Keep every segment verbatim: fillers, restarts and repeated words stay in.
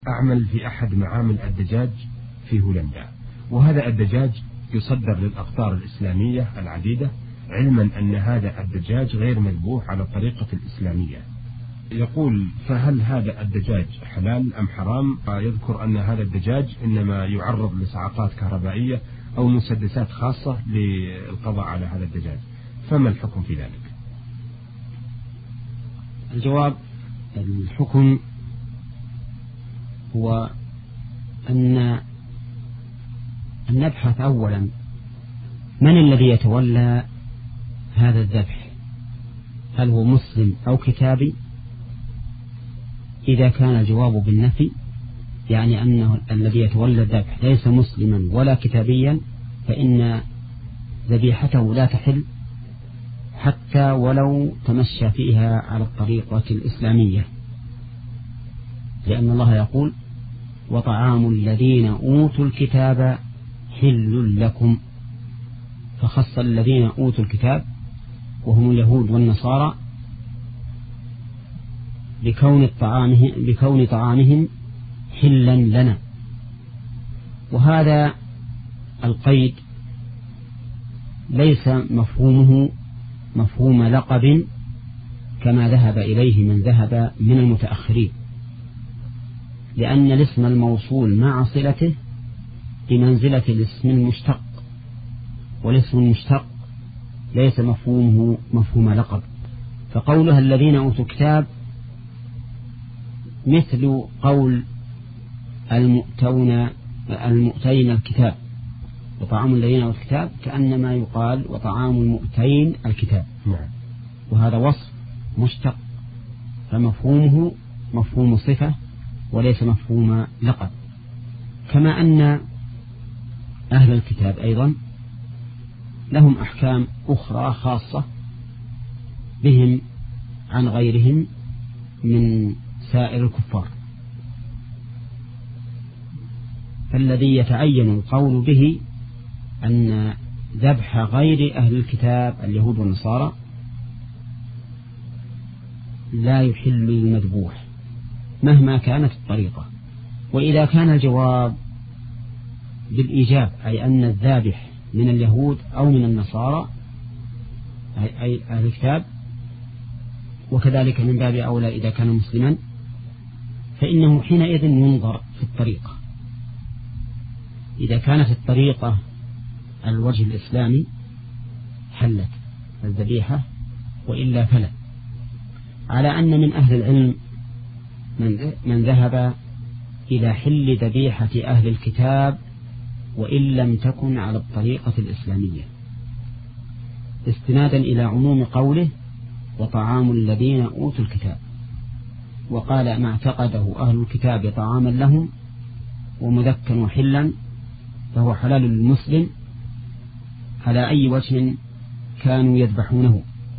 أعمل في أحد معامل الدجاج في هولندا، وهذا الدجاج يصدر للأقطار الإسلامية العديدة، علما أن هذا الدجاج غير مذبوح على الطريقة الإسلامية. يقول: فهل هذا الدجاج حلال أم حرام؟ يذكر أن هذا الدجاج إنما يعرض لصعقات كهربائية أو مسدسات خاصة للقضاء على هذا الدجاج، فما الحكم في ذلك؟ الجواب: الحكم هو أن أن نبحث أولا من الذي يتولى هذا الذبح، هل هو مسلم أو كتابي؟ إذا كان الجواب بالنفي، يعني أنه الذي يتولى الذبح ليس مسلما ولا كتابيا، فإن ذبيحته لا تحل حتى ولو تمشى فيها على الطريقة الإسلامية، لأن الله يقول: وطعام الذين أوتوا الكتاب حل لكم، فخص الذين أوتوا الكتاب وهم اليهود والنصارى بكون طعامهم, بكون طعامهم حلا لنا. وهذا القيد ليس مفهومه مفهوم لقب كما ذهب إليه من ذهب من المتأخرين، لأن الاسم الموصول مع صلته بمنزلة الاسم المشتق، والاسم المشتق ليس مفهومه مفهوم لقب. فقولها الذين أوتوا الكتاب مثل قول المؤتون المؤتين الكتاب، وطعام الذين أوتوا الكتاب كأنما يقال وطعام المؤتين الكتاب، وهذا وصف مشتق، فمفهومه مفهوم صفة وليس مفهوم لقب. كما أن أهل الكتاب أيضا لهم أحكام أخرى خاصة بهم عن غيرهم من سائر الكفار، فالذي يتعين القول به أن ذبح غير أهل الكتاب اليهود والنصارى لا يحل المذبوح مهما كانت الطريقة. وإذا كان الجواب بالإيجاب، أي أن الذابح من اليهود أو من النصارى أي أهل الكتاب، وكذلك من باب أولى إذا كان مسلما، فإنه حينئذ ينظر في الطريقة. إذا كانت الطريقة على الوجه الإسلامي حلت الذبيحة، وإلا فلا. على أن من أهل العلم من ذهب إلى حل ذبيحة أهل الكتاب وإن لم تكن على الطريقة الإسلامية، استنادا إلى عموم قوله وطعام الذين أوتوا الكتاب، وقال ما اعتقده أهل الكتاب طعاما لهم ومذكا وحلا فهو حلال للمسلم على أي وجه كانوا يذبحونه.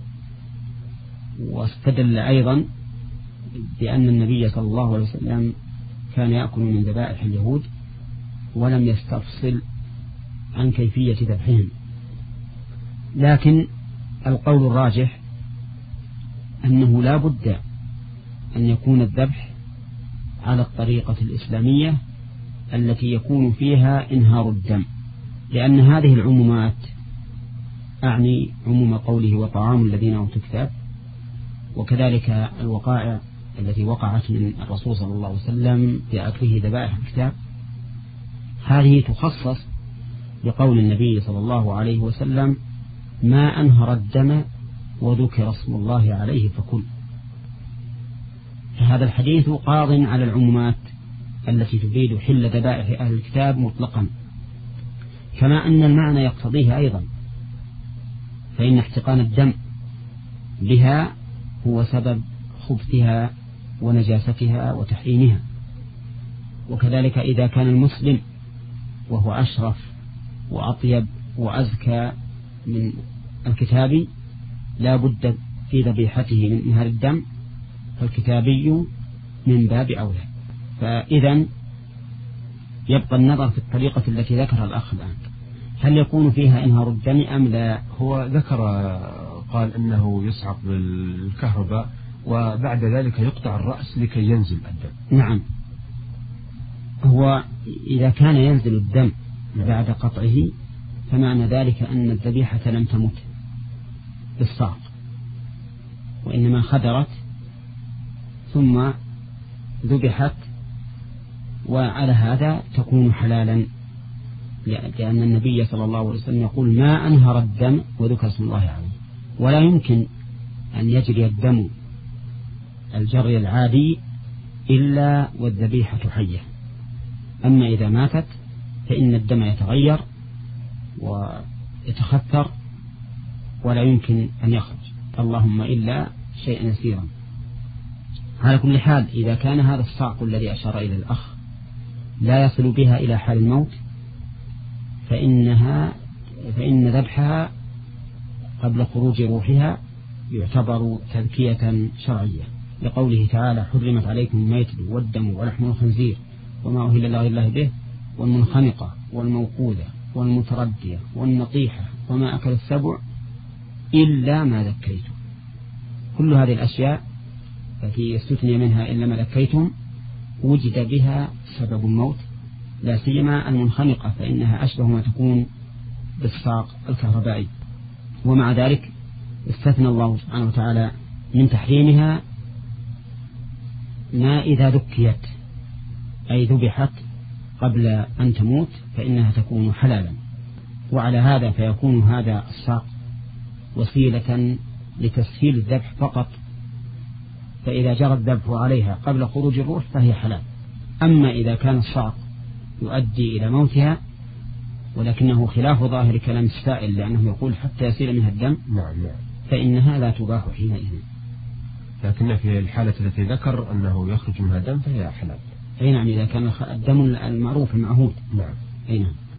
واستدل أيضا بأن النبي صلى الله عليه وسلم كان يأكل من ذبائح اليهود ولم يستفصل عن كيفية ذبحهم. لكن القول الراجح أنه لا بد أن يكون الذبح على الطريقة الإسلامية التي يكون فيها إنهار الدم، لأن هذه العمومات أعني عموم قوله وطعام الذين أوتوا الكتاب، وكذلك الوقائع التي وقعت من الرسول صلى الله عليه وسلم في أكله ذبائح الكتاب، هذه تخصص بقول النبي صلى الله عليه وسلم ما أنهر الدم وذكر اسم الله عليه فكل. فهذا الحديث قاض على العمومات التي تفيد حل ذبائح أهل الكتاب مطلقا، كما أن المعنى يقتضيه أيضا، فإن احتقان الدم بها هو سبب خبثها ونجاستها وتحريمها. وكذلك إذا كان المسلم وهو أشرف وأطيب وأزكى من الكتابي لا بد في ذبيحته من إنهار الدم، فالكتابي من باب أولى. فإذا يبقى النظر في الطريقة التي ذكرها الأخ الآن، هل يكون فيها إنهار الدم أم لا؟ هو ذكر قال إنه يصعق بالكهرباء وبعد ذلك يقطع الرأس لكي ينزل الدم. نعم، هو إذا كان ينزل الدم بعد قطعه فمعنى ذلك أن الذبيحة لم تمت بالصعق، وإنما خدرت ثم ذبحت، وعلى هذا تكون حلالا، لأن النبي صلى الله عليه وسلم يقول ما أنهر الدم وذكر اسم الله عليه. ولا يمكن أن يجري الدم الجري العادي إلا والذبيحة حية. أما إذا ماتت فإن الدم يتغير ويتخثر ولا يمكن أن يخرج، اللهم إلا شيئا يسيرا. على كل حال إذا كان هذا الصعق الذي أشار إلى الأخ لا يصل بها إلى حال الموت فإنها فإن ذبحها قبل خروج روحها يعتبر تذكية شرعية، لقوله تعالى حرمت عليكم الميتة والدم ولحم الخنزير وما أهل لغير الله به والمنخنقة والموقوذة والمتردية والنطيحة وما أكل السبع إلا ما ذكيتم. كل هذه الأشياء التي يستثني منها إلا ما ذكيتم وجد بها سبب الموت، لا سيما المنخنقة فإنها أشبه ما تكون بالصاق الكهربائي. ومع ذلك استثنى الله سبحانه وتعالى من تحريمها ما إذا ذكيت أي ذبحت قبل أن تموت فإنها تكون حلالا. وعلى هذا فيكون هذا الصاق وسيلة لتسهيل الذبح فقط، فإذا جرى الذبح عليها قبل خروج الروح فهي حلال. أما إذا كان الصعق يؤدي إلى موتها ولكنه خلاف ظاهر كلام السائل لأنه يقول حتى يسيل منها الدم نعم نعم فإنها لا تباح حينئذ. لكن في الحالة التي ذكر أنه يخرج منها دم فهي حلال. أي نعم إذا كان الدم المعروف المعهود. نعم. أي نعم.